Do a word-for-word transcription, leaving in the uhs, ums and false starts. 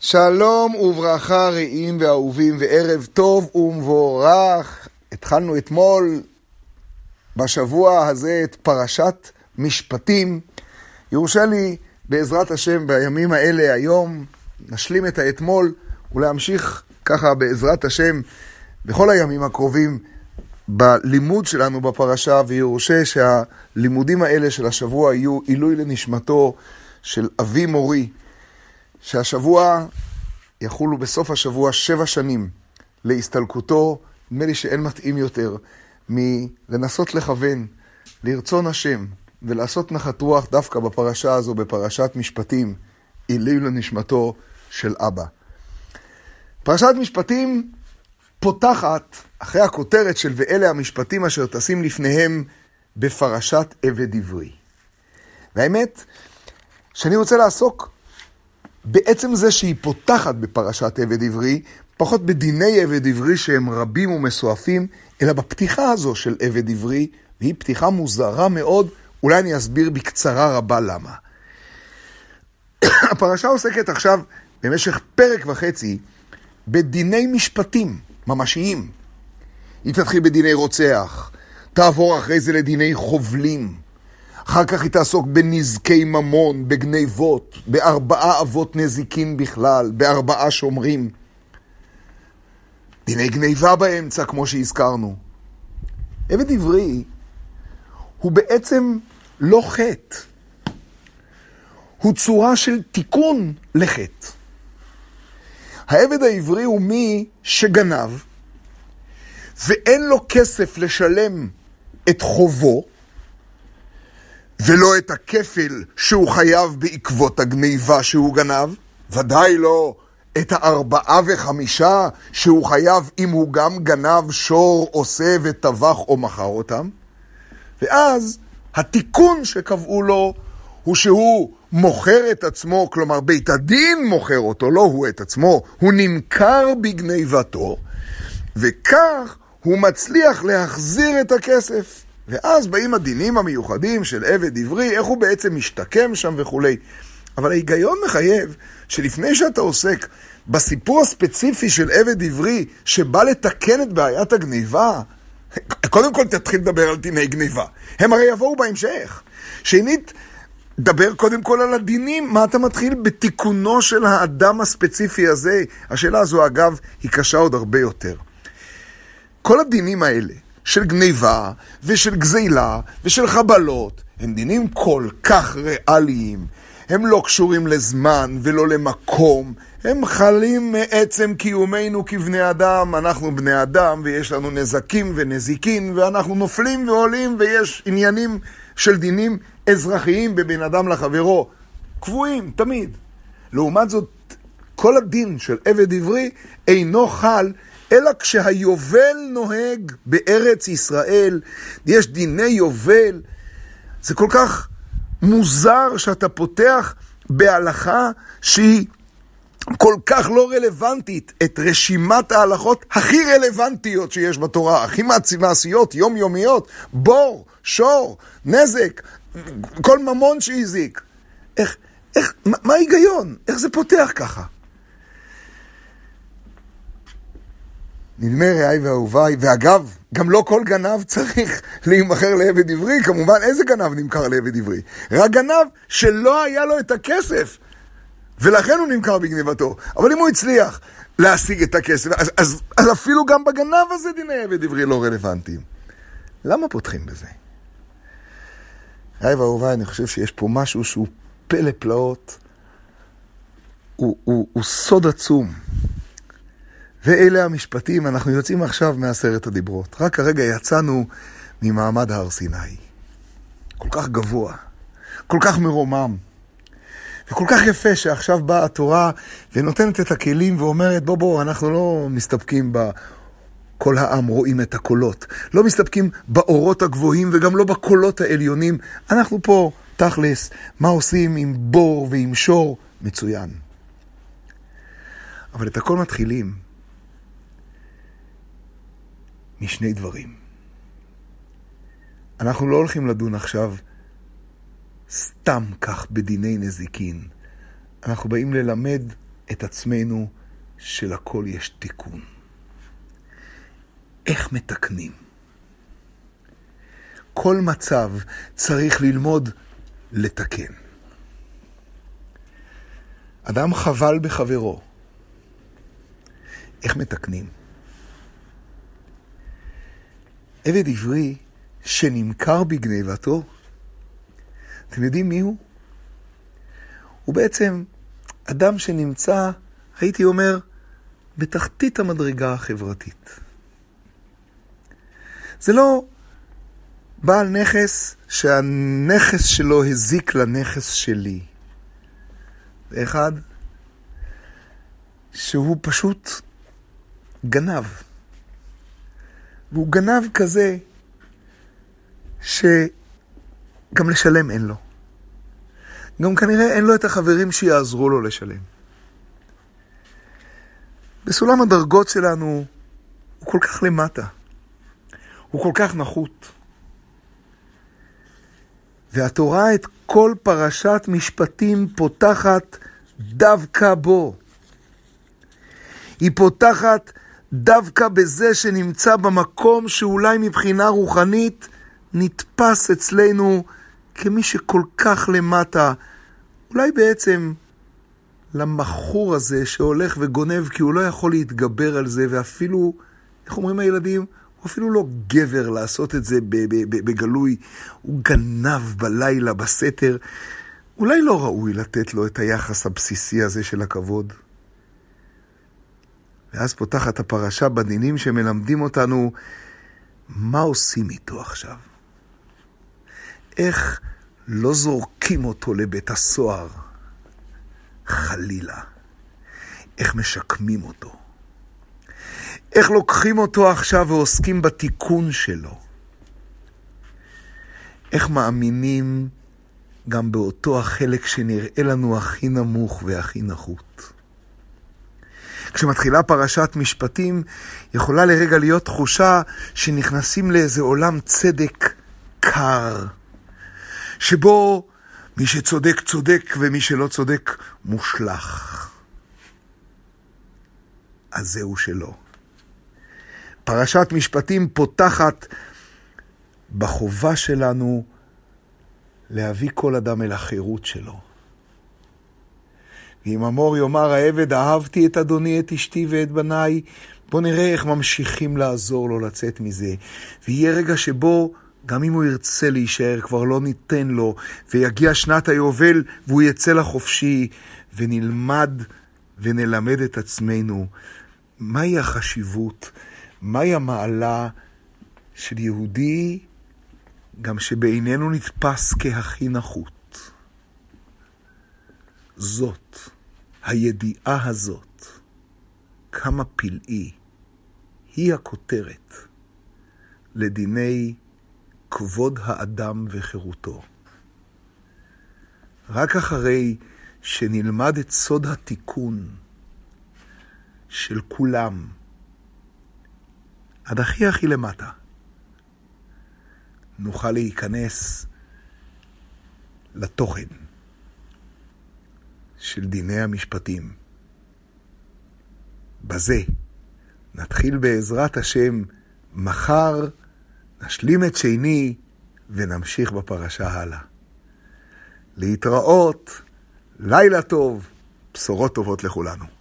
שלום וברכה רעים ואהובים וערב טוב ומבורך. התחלנו אתמול בשבוע הזה את פרשת משפטים. יורשה לי בעזרת השם בימים האלה היום נשלים את האתמול ולהמשיך ככה בעזרת השם בכל הימים הקרובים בלימוד שלנו בפרשה, ויורשה שהלימודים האלה של השבוע יהיו עילוי לנשמתו של אבי מורי, שהשבוע יחולו בסוף השבוע שבע שנים להסתלקותו. נדמה לי שאין מתאים יותר מלנסות לכוון לרצון השם ולעשות נחת רוח דווקא בפרשה הזו, בפרשת משפטים, עילוי לנשמתו של אבא. פרשת משפטים פותחת אחרי הכותרת של ואלה המשפטים אשר תשים לפניהם בפרשת עבד עברי. והאמת שאני רוצה לעסוק בעצם זה שהיא פותחת בפרשת עבד עברי, פחות בדיני עבד עברי שהם רבים ומסועפים, אלא בפתיחה הזו של עבד עברי, והיא פתיחה מוזרה מאוד. אולי אני אסביר בקצרה רבה למה. הפרשה עוסקת עכשיו במשך פרק וחצי בדיני משפטים ממשיים. היא תתחיל בדיני רוצח, תעבור אחרי זה לדיני חובלים, אחר כך היא תעסוק בנזקי ממון, בגניבות, בארבעה אבות נזיקין בכלל, בארבעה שומרים. דיני גניבה באמצע, כמו שהזכרנו. עבד עברי הוא בעצם לא חטא. הוא צורה של תיקון לחטא. העבד העברי הוא מי שגנב, ואין לו כסף לשלם את חובו, ולא את הכפל שהוא חייב בעקבות הגניבה שהוא גנב, ודאי לא את הארבעה וחמישה שהוא חייב אם הוא גם גנב שור, עושה וטבח או מכר אותם. ואז התיקון שקבעו לו הוא שהוא מוכר את עצמו, כלומר בית הדין מוכר אותו, לא הוא את עצמו, הוא נמכר בגניבתו, וכך הוא מצליח להחזיר את הכסף. ואז באים הדינים המיוחדים של עבד עברי, איך הוא בעצם משתקם שם וכו'. אבל ההיגיון מחייב שלפני שאתה עוסק בסיפור הספציפי של עבד עברי שבא לתקן את בעיית הגניבה, קודם כל תתחיל לדבר על דיני גניבה. הם הרי יבואו בהמשך. שנית, דבר קודם כל על הדינים. מה אתה מתחיל בתיקונו של האדם הספציפי הזה? השאלה הזו אגב היא קשה עוד הרבה יותר. כל הדינים האלה של גניבה ושל גזילה ושל חבלות הם דינים כל כך ריאליים. הם לא קשורים לזמן ולא למקום. הם חלים מעצם קיומנו כבני אדם. אנחנו בני אדם ויש לנו נזקים ונזיקין, ואנחנו נופלים ועולים, ויש עניינים של דינים אזרחיים בבין אדם לחברו קבועים תמיד. לעומת זאת, כל הדין של עבד עברי אינו חל אלא כשהיובל נוהג בארץ ישראל. יש דיני יובל. זה כל כך מוזר שאתה פותח בהלכה שהיא כל כך לא רלוונטית את רשימת ההלכות הכי רלוונטיות שיש בתורה, הכי מעשיות, יומיומיות, בור, שור, נזק, כל ממון שהזיק. איך, איך, מה, מה ההיגיון? איך זה פותח ככה? נדמה רעי ואהוביי, ואגב, גם לא כל גנב צריך להימכר לעבד עברי. כמובן, איזה גנב נמכר לעבד עברי? רק גנב שלא היה לו את הכסף, ולכן הוא נמכר בגניבתו. אבל אם הוא הצליח להשיג את הכסף, אז, אז, אז אפילו גם בגנב הזה דיני עבד עברי לא רלוונטיים. למה פותחים בזה? רעי ואהוביי, אני חושב שיש פה משהו שהוא פלא פלאות, הוא, הוא, הוא סוד עצום. ואלה המשפטים. אנחנו יוצאים עכשיו מעשרת הדיברות. רק הרגע יצאנו ממעמד הר סיני. כל כך גבוה, כל כך מרומם, וכל כך יפה שעכשיו באה התורה ונותנת את הכלים ואומרת, בוא בוא, אנחנו לא מסתפקים בכל העם רואים את הקולות. לא מסתפקים באורות הגבוהים וגם לא בקולות העליונים. אנחנו פה תכלס, מה עושים עם בור ועם שור? מצוין. אבל את הכל מתחילים משני דברים. אנחנו לא הולכים לדון עכשיו סתם כך בדיני נזיקין. אנחנו באים ללמד את עצמנו שלכל יש תיקון. איך מתקנים? כל מצב צריך ללמוד לתקן. אדם חבל בחברו. איך מתקנים? עבד עברי שנמכר בגניבתו, אתם יודעים מי הוא? הוא בעצם אדם שנמצא, הייתי אומר, בתחתית המדרגה החברתית. זה לא בעל נכס שהנכס שלו הזיק לנכס שלי. זה אחד שהוא פשוט גנב. והוא גנב כזה שגם לשלם אין לו. גם כנראה אין לו את החברים שיעזרו לו לשלם. בסולם הדרגות שלנו הוא כל כך למטה. הוא כל כך נחות. והתורה את כל פרשת משפטים פותחת דווקא בו. היא פותחת דווקא בזה שנמצא במקום שאולי מבחינה רוחנית נתפס אצלנו כמי שכל כך למטה. אולי בעצם למחור הזה שהולך וגונב כי הוא לא יכול להתגבר על זה, ואפילו, איך אומרים הילדים? הוא אפילו לא גבר לעשות את זה בגלוי. הוא גנב בלילה בסתר. אולי לא ראוי לתת לו את היחס הבסיסי הזה של הכבוד. ואז פותחת הפרשה בדינים שמלמדים אותנו מה עושים איתו עכשיו. איך לא זורקים אותו לבית הסוהר, חלילה. איך משקמים אותו. איך לוקחים אותו עכשיו ועוסקים בתיקון שלו. איך מאמינים גם באותו החלק שנראה לנו הכי נמוך והכי נחות. כשמתחילה פרשת משפטים, יכולה לרגע להיות תחושה שנכנסים לאיזה עולם צדק קר, שבו מי שצודק צודק ומי שלא צודק מושלח. אז זהו שלא. פרשת משפטים פותחת בחובה שלנו להביא כל אדם אל החירות שלו. ואם אמור יאמר העבד, אהבתי את אדוני, את אשתי ואת בניי, בוא נראה איך ממשיכים לעזור לו לצאת מזה. ויהיה רגע שבו, גם אם הוא ירצה להישאר, כבר לא ניתן לו, ויגיע שנת היובל והוא יצא לחופשי, ונלמד ונלמד את עצמנו. מהי החשיבות? מהי המעלה של יהודי, גם שבעינינו נתפס כהכי נחות? זאת, הידיעה הזאת, כמה פלאי, היא הכותרת לדיני כבוד האדם וחירותו. רק אחרי שנלמד את סוד התיקון של כולם, עד הכי הכי למטה, נוכל להיכנס לתוכן של דיני המשפטים. בזה נתחיל בעזרת השם מחר, נשלים את שני ונמשיך בפרשה הלאה. להתראות, לילה טוב, בשורות טובות לכולנו.